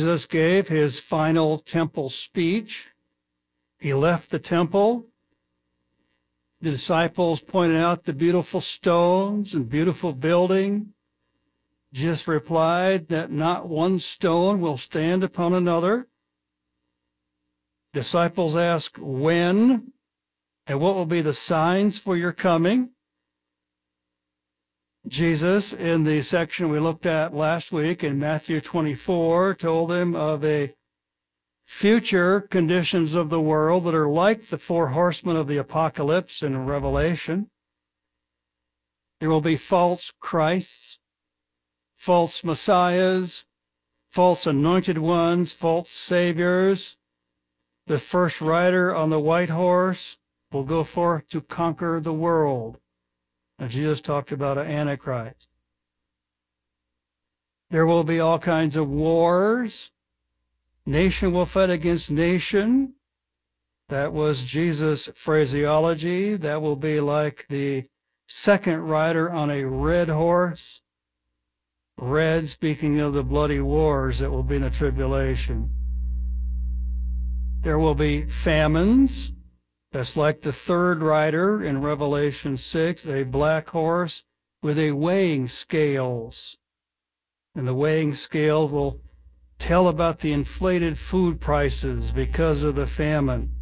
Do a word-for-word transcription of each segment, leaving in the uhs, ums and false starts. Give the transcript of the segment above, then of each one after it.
Jesus gave his final temple speech. He left the temple. The disciples pointed out the beautiful stones and beautiful building. Jesus replied that not one stone will stand upon another. Disciples asked, when and what will be the signs for your coming? Jesus, in the section we looked at last week in Matthew twenty-four, told them of a future conditions of the world that are like the four horsemen of the apocalypse in Revelation. There will be false Christs, false messiahs, false anointed ones, false saviors. The first rider on the white horse will go forth to conquer the world. And Jesus talked about an antichrist. There will be all kinds of wars. Nation will fight against nation. That was Jesus' phraseology. That will be like the second rider on a red horse. Red, speaking of the bloody wars that will be in the tribulation. There will be famines. That's like the third rider in Revelation six, a black horse with a weighing scales. And the weighing scales will tell about the inflated food prices because of the famine.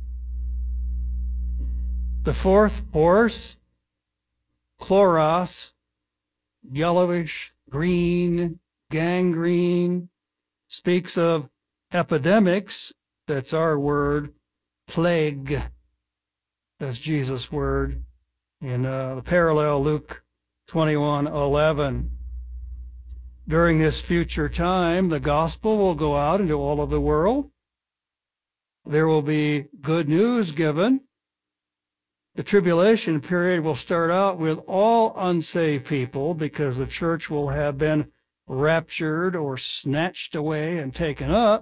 The fourth horse, chloros, yellowish, green, gangrene, speaks of epidemics. That's our word. Plague. That's Jesus' word. In uh, the parallel, Luke twenty-one eleven. During this future time, the gospel will go out into all of the world. There will be good news given. The tribulation period will start out with all unsaved people because the church will have been raptured or snatched away and taken up.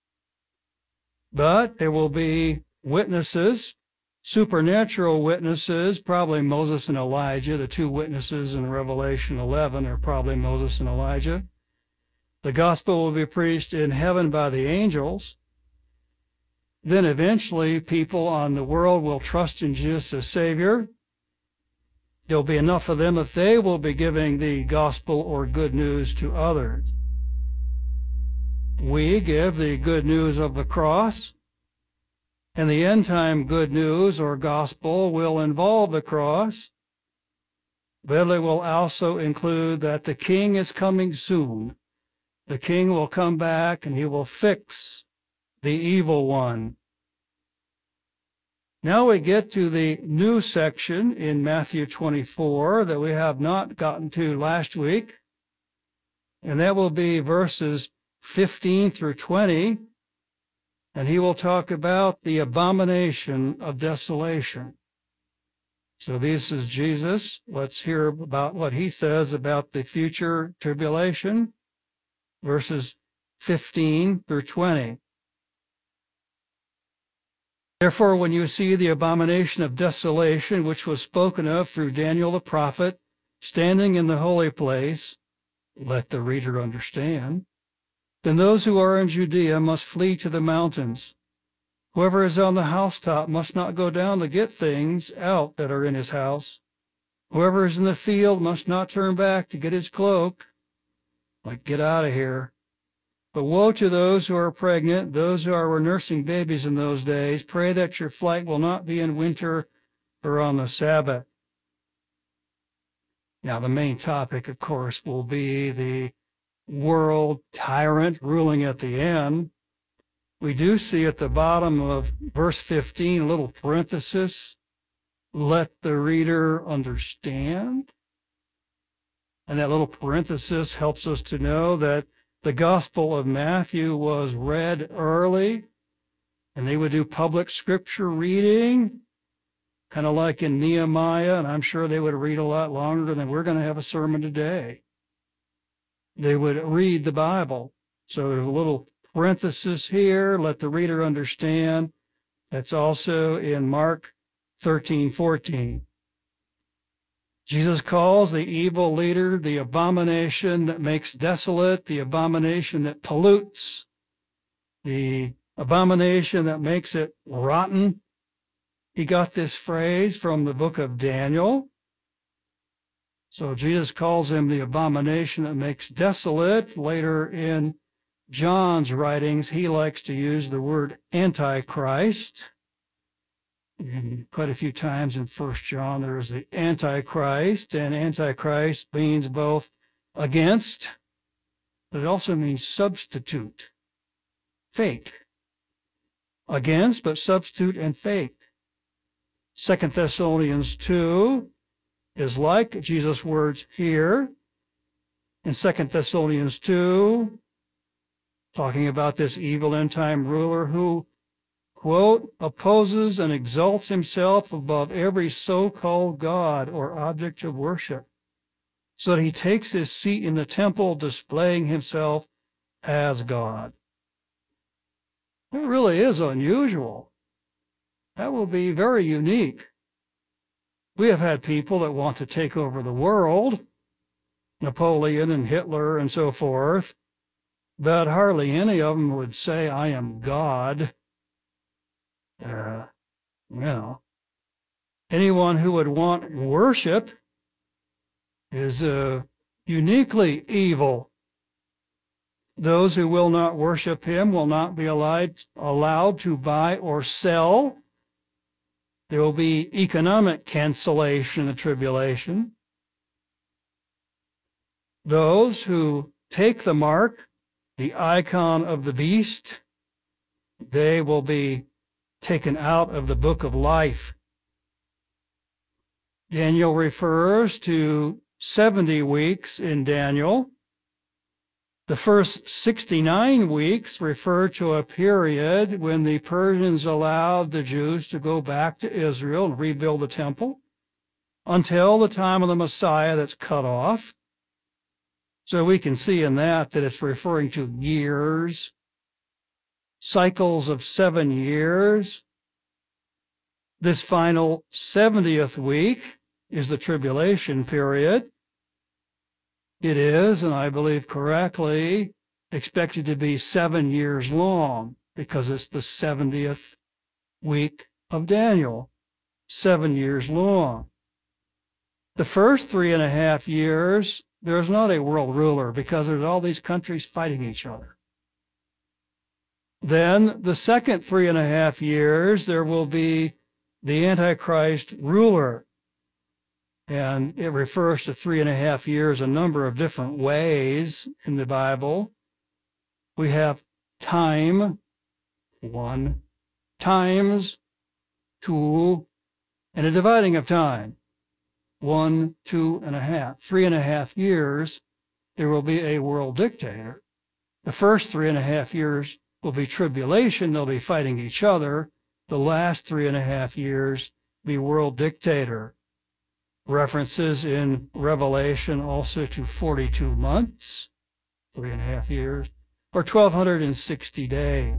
But there will be witnesses, supernatural witnesses, probably Moses and Elijah. The two witnesses in Revelation eleven are probably Moses and Elijah. The gospel will be preached in heaven by the angels. Then eventually people on the world will trust in Jesus as Savior. There'll be enough of them that they will be giving the gospel or good news to others. We give the good news of the cross, and the end time good news or gospel will involve the cross, but it will also include that the King is coming soon. The King will come back and he will fix the evil one. Now we get to the new section in Matthew twenty-four that we have not gotten to last week, and that will be verses fifteen through twenty, and he will talk about the abomination of desolation. So this is Jesus. Let's hear about what he says about the future tribulation, verses fifteen through twenty. Therefore, when you see the abomination of desolation, which was spoken of through Daniel the prophet, standing in the holy place, let the reader understand, then those who are in Judea must flee to the mountains. Whoever is on the housetop must not go down to get things out that are in his house. Whoever is in the field must not turn back to get his cloak. Like, get out of here. But woe to those who are pregnant, those who are nursing babies in those days. Pray that your flight will not be in winter or on the Sabbath. Now, the main topic, of course, will be the world tyrant ruling at the end. We do see at the bottom of verse fifteen a little parenthesis, let the reader understand. And that little parenthesis helps us to know that the Gospel of Matthew was read early, and they would do public scripture reading, kind of like in Nehemiah, and I'm sure they would read a lot longer than we're going to have a sermon today. They would read the Bible. So there's a little parenthesis here, let the reader understand. That's also in Mark thirteen fourteen. Jesus calls the evil leader the abomination that makes desolate, the abomination that pollutes, the abomination that makes it rotten. He got this phrase from the book of Daniel. So Jesus calls him the abomination that makes desolate. Later in John's writings, he likes to use the word Antichrist. And quite a few times in First John, there is the Antichrist, and Antichrist means both against, but it also means substitute, fake. Against, but substitute and fake. Second Thessalonians two is like Jesus' words here. In Second Thessalonians two, talking about this evil end-time ruler who, quote, opposes and exalts himself above every so-called God or object of worship, so that he takes his seat in the temple, displaying himself as God. It really is unusual. That will be very unique. We have had people that want to take over the world, Napoleon and Hitler and so forth, but hardly any of them would say, I am God. Uh, you know, anyone who would want worship is uh, uniquely evil. Those who will not worship him will not be allowed, allowed to buy or sell. There will be economic cancellation in the tribulation. Those who take the mark, the icon of the beast, they will be taken out of the book of life. Daniel refers to seventy weeks in Daniel. The first sixty-nine weeks refer to a period when the Persians allowed the Jews to go back to Israel and rebuild the temple until the time of the Messiah that's cut off. So we can see in that that it's referring to years, cycles of seven years. This final seventieth week is the tribulation period. It is, and I believe correctly, expected to be seven years long because it's the seventieth week of Daniel, seven years long. The first three and a half years, there's not a world ruler because there's all these countries fighting each other. Then the second three and a half years, there will be the Antichrist ruler. And it refers to three and a half years a number of different ways in the Bible. We have time, one, times, two, and a dividing of time, one, two and a half. Three and a half years, there will be a world dictator. The first three and a half years will be tribulation. They'll be fighting each other. The last three and a half years be world dictator. References in Revelation also to forty-two months, three and a half years, or twelve sixty days.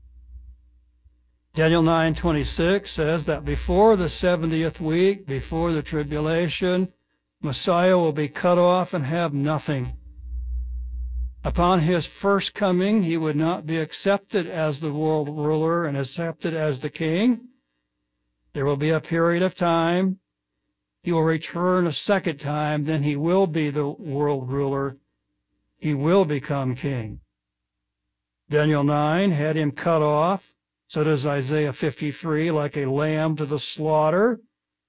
Daniel nine twenty-six says that before the seventieth week, before the tribulation, Messiah will be cut off and have nothing. Upon his first coming, he would not be accepted as the world ruler and accepted as the king. There will be a period of time. He will return a second time, then he will be the world ruler. He will become king. Daniel nine had him cut off. So does Isaiah fifty-three, like a lamb to the slaughter.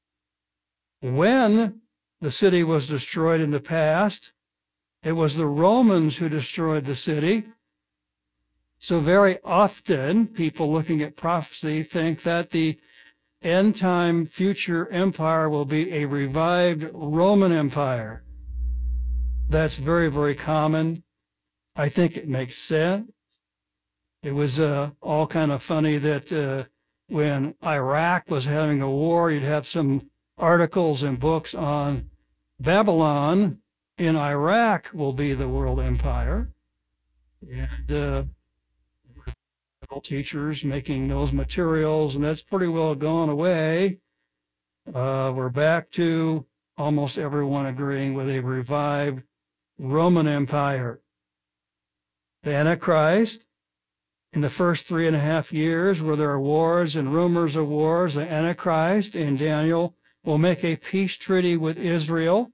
When the city was destroyed in the past, it was the Romans who destroyed the city. So very often, people looking at prophecy think that the end-time future empire will be a revived Roman Empire. That's very, very common. I think it makes sense. It was uh, all kind of funny that uh, when Iraq was having a war, you'd have some articles and books on Babylon in Iraq will be the world empire. And uh, teachers making those materials, and that's pretty well gone away. Uh, we're back to almost everyone agreeing with a revived Roman Empire. The Antichrist In the first three and a half years, where there are wars and rumors of wars, the Antichrist in Daniel will make a peace treaty with Israel.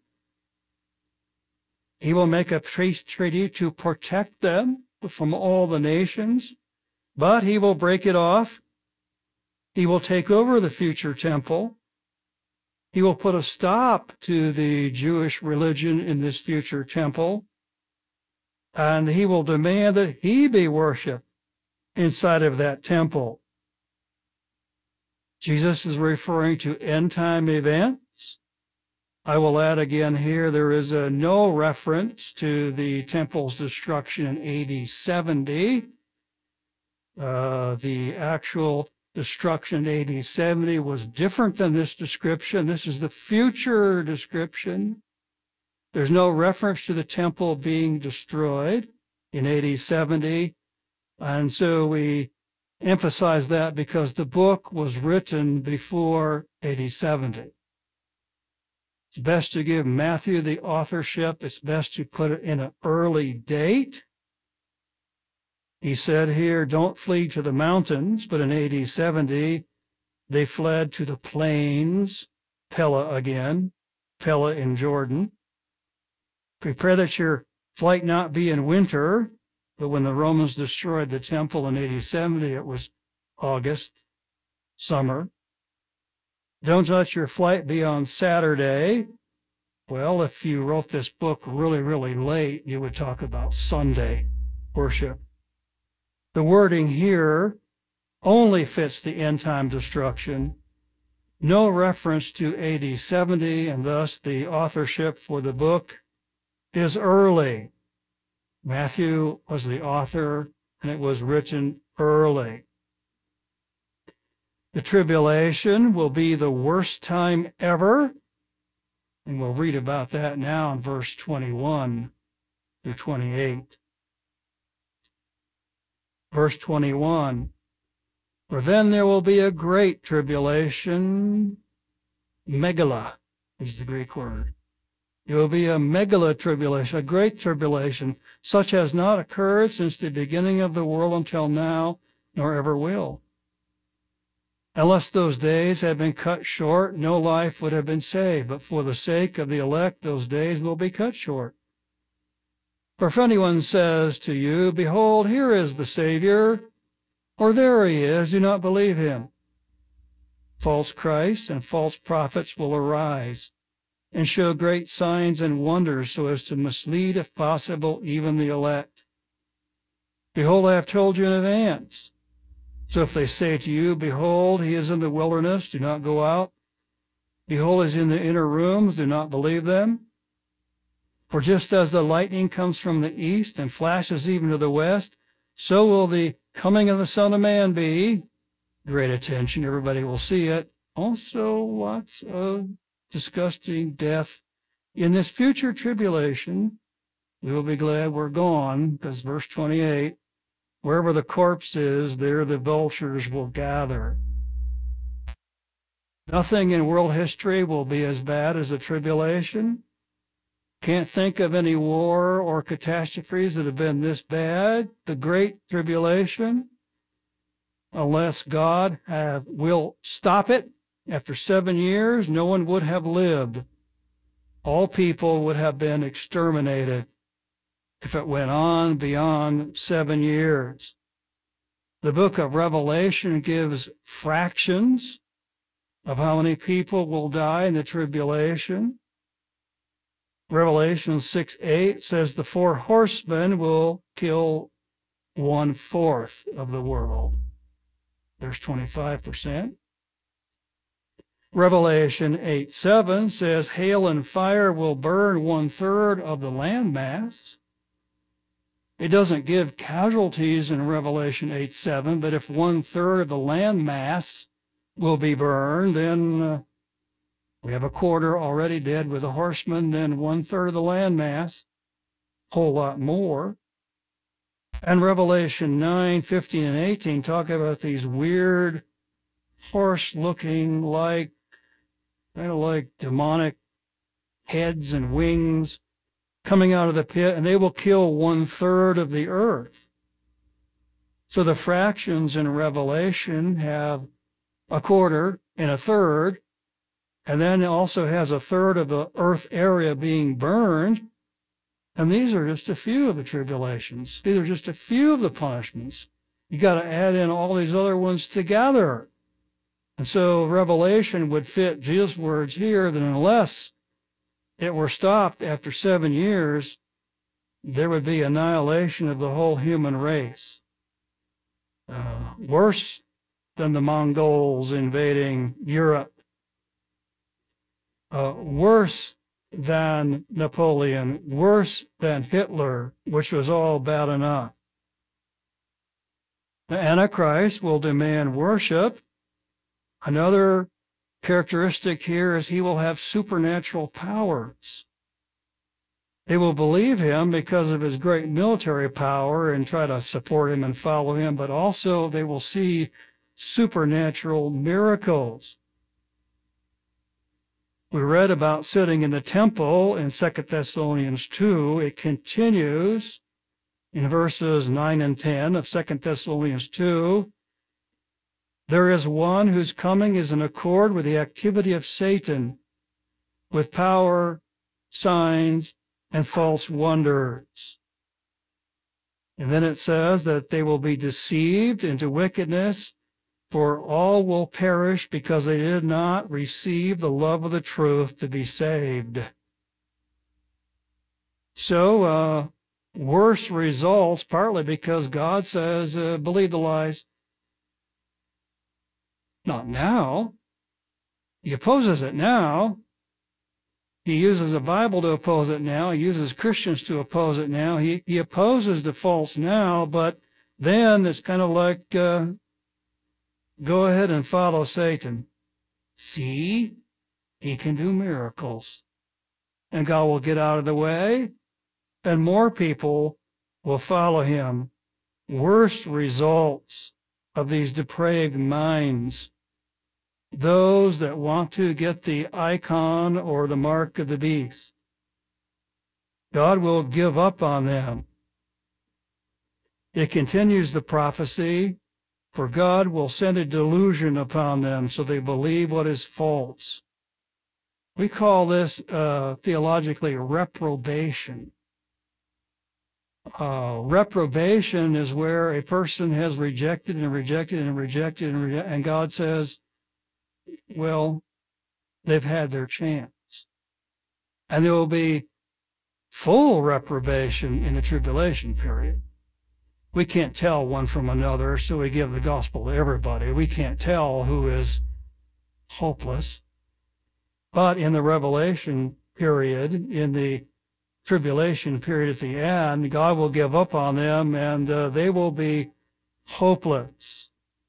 He will make a peace treaty to protect them from all the nations, but he will break it off. He will take over the future temple. He will put a stop to the Jewish religion in this future temple, and he will demand that he be worshipped inside of that temple. Jesus is referring to end-time events. I will add again here, there is a no reference to the temple's destruction in A D seventy. Uh, the actual destruction in A D seventy was different than this description. This is the future description. There's no reference to the temple being destroyed in A D seventy. And so we emphasize that because the book was written before A D seventy. It's best to give Matthew the authorship. It's best to put it in an early date. He said here, don't flee to the mountains, but in A D seventy, they fled to the plains, Pella again, Pella in Jordan. Prepare that your flight not be in winter, but when the Romans destroyed the temple in A D seventy, it was August, summer. Don't let your flight be on Saturday. Well, if you wrote this book really, really late, you would talk about Sunday worship. The wording here only fits the end-time destruction. No reference to A D seventy, and thus the authorship for the book is early. Matthew was the author, and it was written early. The tribulation will be the worst time ever, and we'll read about that now in verse twenty-one through twenty-eight. Verse twenty-one, for then there will be a great tribulation, megala is the Greek word. It will be a megala tribulation, a great tribulation, such has not occurred since the beginning of the world until now, nor ever will. Unless those days had been cut short, no life would have been saved, but for the sake of the elect, those days will be cut short. For if anyone says to you, behold, here is the Savior, or there he is, do not believe him. False Christs and false prophets will arise and show great signs and wonders so as to mislead, if possible, even the elect. Behold, I have told you in advance. So if they say to you, behold, he is in the wilderness, do not go out. Behold, he is in the inner rooms, do not believe them. For just as the lightning comes from the east and flashes even to the west, so will the coming of the Son of Man be. Great attention, everybody will see it. Also, lots of disgusting death. In this future tribulation, we will be glad we're gone, because verse twenty-eight, wherever the corpse is, there the vultures will gather. Nothing in world history will be as bad as the tribulation. Can't think of any war or catastrophes that have been this bad. The great tribulation, unless God have, will stop it after seven years, no one would have lived. All people would have been exterminated if it went on beyond seven years. The book of Revelation gives fractions of how many people will die in the tribulation. Revelation six eight says the four horsemen will kill one-fourth of the world. There's twenty-five percent. Revelation eight seven says hail and fire will burn one-third of the landmass. It doesn't give casualties in Revelation eight seven, but if one-third of the landmass will be burned, then uh, we have a quarter already dead with the horsemen, then one-third of the landmass, a whole lot more. And Revelation nine fifteen and eighteen talk about these weird horse-looking, like, kind of like demonic heads and wings coming out of the pit, and they will kill one-third of the earth. So the fractions in Revelation have a quarter and a third, and then it also has a third of the earth area being burned. And these are just a few of the tribulations. These are just a few of the punishments. You got to add in all these other ones together. And so Revelation would fit Jesus' words here that unless it were stopped after seven years, there would be annihilation of the whole human race. Uh, worse than the Mongols invading Europe. Uh, worse than Napoleon. Worse than Hitler, which was all bad enough. The Antichrist will demand worship. Another characteristic here is he will have supernatural powers. They will believe him because of his great military power and try to support him and follow him, but also they will see supernatural miracles. We read about sitting in the temple in Second Thessalonians two. It continues in verses nine and ten of Second Thessalonians two. There is one whose coming is in accord with the activity of Satan, with power, signs, and false wonders. And then it says that they will be deceived into wickedness, for all will perish because they did not receive the love of the truth to be saved. So, uh, worse results, partly because God says, uh, believe the lies. Not now. He opposes it now. He uses the Bible to oppose it now. He uses Christians to oppose it now. He, he opposes the false now, but then it's kind of like, uh, go ahead and follow Satan. See? He can do miracles. And God will get out of the way, and more people will follow him. Worst results of these depraved minds. Those that want to get the icon or the mark of the beast. God will give up on them. It continues the prophecy, for God will send a delusion upon them so they believe what is false. We call this uh, theologically reprobation. Uh, reprobation is where a person has rejected and rejected and rejected and, re- and God says, well, they've had their chance. And there will be full reprobation in the tribulation period. We can't tell one from another, so we give the gospel to everybody. We can't tell who is hopeless. But in the Revelation period, in the tribulation period at the end, God will give up on them and uh, they will be hopeless.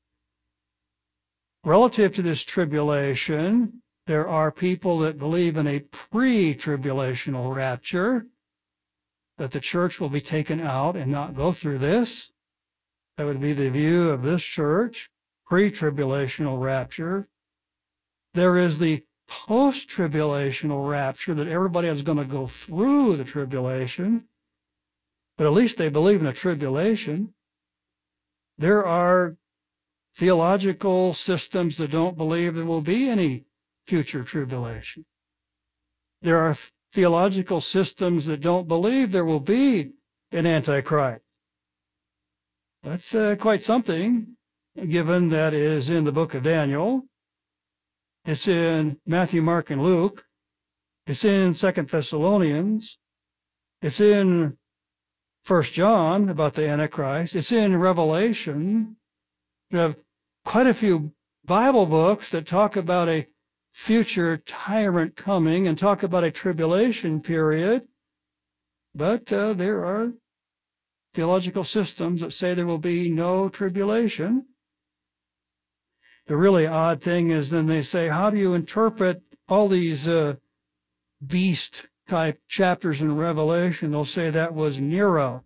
Relative to this tribulation, there are people that believe in a pre-tribulational rapture, that the church will be taken out and not go through this. That would be the view of this church, pre-tribulational rapture. There is the post-tribulational rapture, that everybody is going to go through the tribulation, but at least they believe in a tribulation. There are theological systems that don't believe there will be any future tribulation. There are theological systems that don't believe there will be an Antichrist. That's uh, quite something, given that it is in the book of Daniel. It's in Matthew, Mark, and Luke. It's in Second Thessalonians. It's in First John about the Antichrist. It's in Revelation. We have quite a few Bible books that talk about a future tyrant coming and talk about a tribulation period. But uh, there are theological systems that say there will be no tribulation. The really odd thing is then they say, how do you interpret all these uh, beast-type chapters in Revelation? They'll say that was Nero.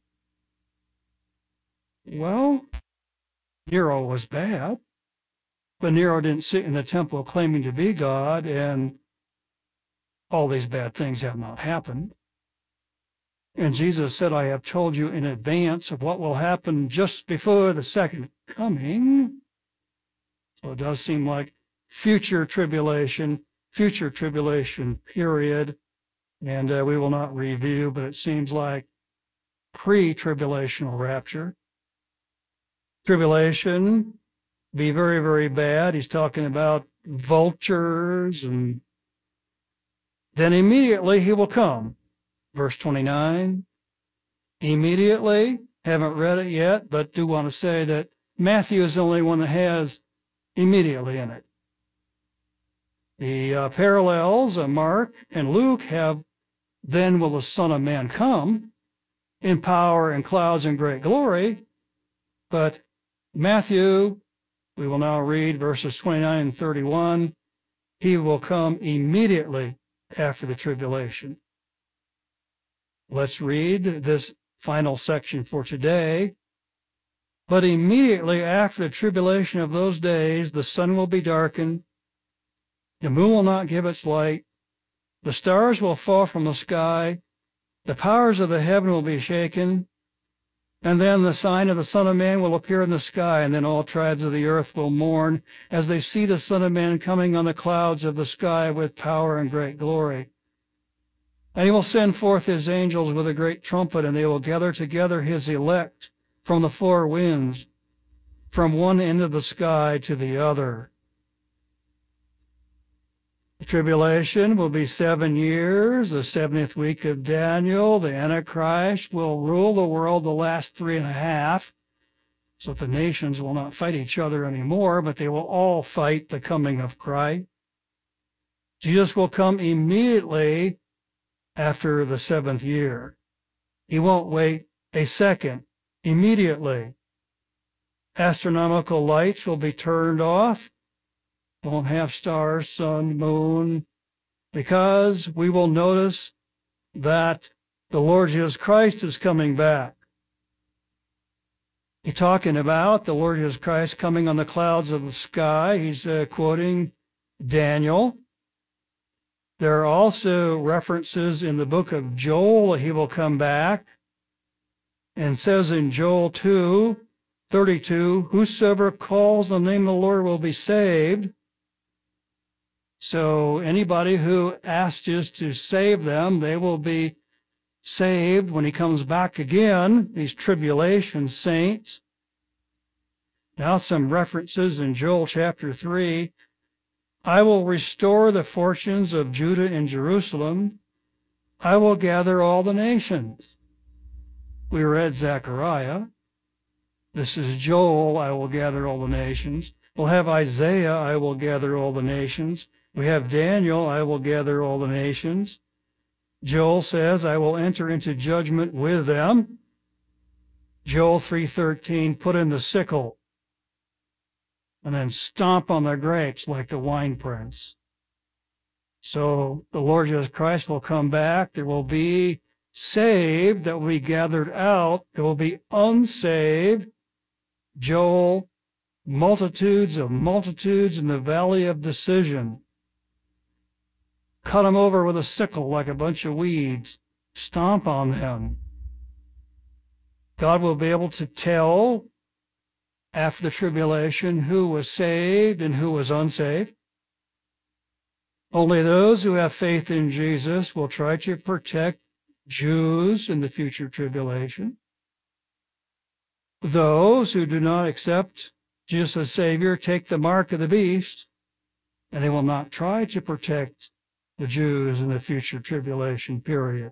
Well, Nero was bad, but Nero didn't sit in the temple claiming to be God, and all these bad things have not happened. And Jesus said, I have told you in advance of what will happen just before the second coming. So it does seem like future tribulation, future tribulation period. And uh, we will not review, but it seems like pre-tribulational rapture. Tribulation be very, very bad. He's talking about vultures, and then immediately he will come. Verse twenty-nine. Immediately, haven't read it yet, but do want to say that Matthew is the only one that has immediately in it. The uh, parallels of Mark and Luke have, then will the Son of Man come in power and clouds and great glory. But Matthew, we will now read verses twenty-nine and thirty-one. He will come immediately after the tribulation. Let's read this final section for today. But immediately after the tribulation of those days, the sun will be darkened, the moon will not give its light, the stars will fall from the sky, the powers of the heaven will be shaken, and then the sign of the Son of Man will appear in the sky, and then all tribes of the earth will mourn as they see the Son of Man coming on the clouds of the sky with power and great glory. And he will send forth his angels with a great trumpet, and they will gather together his elect from the four winds, from one end of the sky to the other. The tribulation will be seven years, the seventieth week of Daniel. The Antichrist will rule the world the last three and a half, so that the nations will not fight each other anymore, but they will all fight the coming of Christ. Jesus will come immediately after the seventh year. He won't wait a second. Immediately. Astronomical lights will be turned off. Won't have stars, sun, moon, because we will notice that the Lord Jesus Christ is coming back. He's talking about the Lord Jesus Christ coming on the clouds of the sky. He's uh, quoting Daniel. There are also references in the book of Joel that he will come back, and says in Joel two thirty-two, whosoever calls on the name of the Lord will be saved. So anybody who asks us to save them, they will be saved when he comes back again, these tribulation saints. Now some references in Joel chapter three. I will restore the fortunes of Judah and Jerusalem. I will gather all the nations. We read Zechariah. This is Joel, I will gather all the nations. We'll have Isaiah, I will gather all the nations. We have Daniel, I will gather all the nations. Joel says, I will enter into judgment with them. Joel three thirteen, put in the sickle, and then stomp on the grapes like the winepress. So the Lord Jesus Christ will come back. There will be saved that will be gathered out. There will be unsaved. Joel, multitudes of multitudes in the valley of decision. Cut them over with a sickle like a bunch of weeds. Stomp on them. God will be able to tell after the tribulation who was saved and who was unsaved. Only those who have faith in Jesus will try to protect Jews in the future tribulation. Those who do not accept Jesus as Savior take the mark of the beast, and they will not try to protect the Jews in the future tribulation period.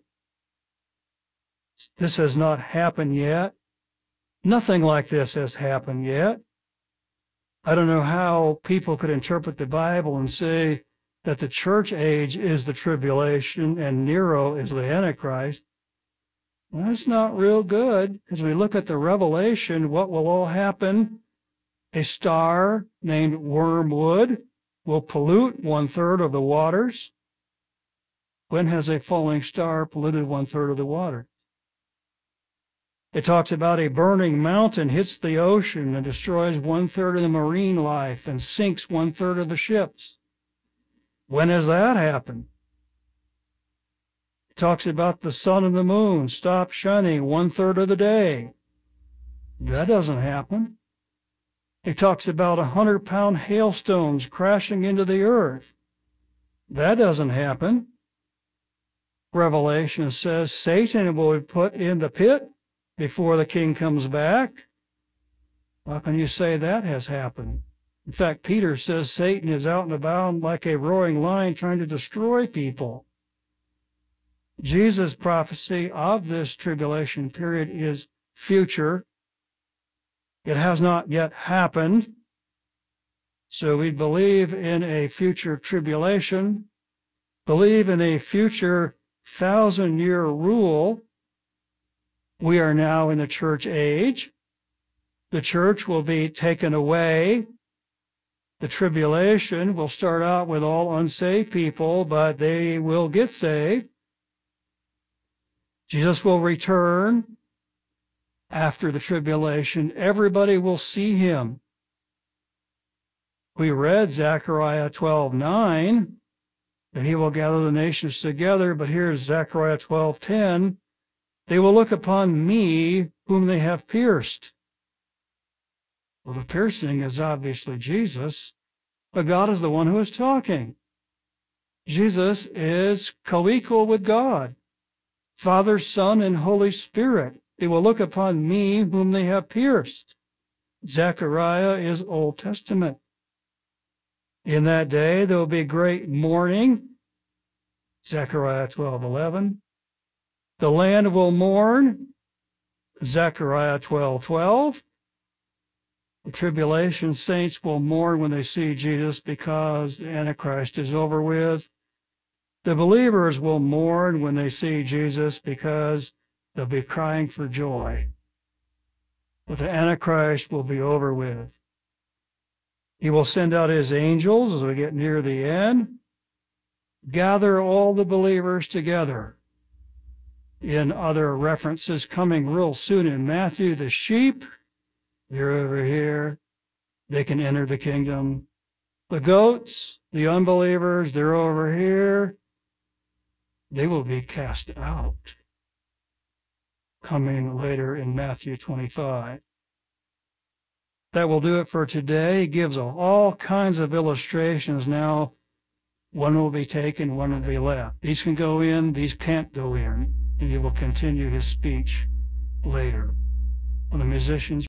This has not happened yet. Nothing like this has happened yet. I don't know how people could interpret the Bible and say that the church age is the tribulation and Nero is the Antichrist. Well, that's not real good, because we look at the Revelation, what will all happen? A star named Wormwood will pollute one-third of the waters. When has a falling star polluted one-third of the water? It talks about a burning mountain hits the ocean and destroys one-third of the marine life and sinks one-third of the ships. When has that happened? talks about the sun and the moon stop shining one third of the day. That doesn't happen. He talks about a hundred pound hailstones crashing into the earth. That doesn't happen. Revelation says Satan will be put in the pit before the king comes back. How can you say that has happened? In fact, Peter says Satan is out and about like a roaring lion trying to destroy people. Jesus' prophecy of this tribulation period is future. It has not yet happened. So we believe in a future tribulation, believe in a future thousand-year rule. We are now in the church age. The church will be taken away. The tribulation will start out with all unsaved people, but they will get saved. Jesus will return after the tribulation. Everybody will see him. We read Zechariah twelve nine, that he will gather the nations together, but here's Zechariah twelve ten. They will look upon me whom they have pierced. Well, the piercing is obviously Jesus, but God is the one who is talking. Jesus is co-equal with God, Father, Son, and Holy Spirit. They will look upon me whom they have pierced. Zechariah is Old Testament. In that day there will be great mourning. Zechariah twelve eleven. The land will mourn. Zechariah twelve twelve. The tribulation saints will mourn when they see Jesus because the Antichrist is over with. The believers will mourn when they see Jesus because they'll be crying for joy. But the Antichrist will be over with. He will send out his angels as we get near the end, gather all the believers together. In other references coming real soon in Matthew, the sheep, they're over here. They can enter the kingdom. The goats, the unbelievers, they're over here. They will be cast out. Coming later in Matthew twenty-five. That will do it for today. He gives all kinds of illustrations now. One will be taken, one will be left. These can go in, these can't go in. And he will continue his speech later. When the musicians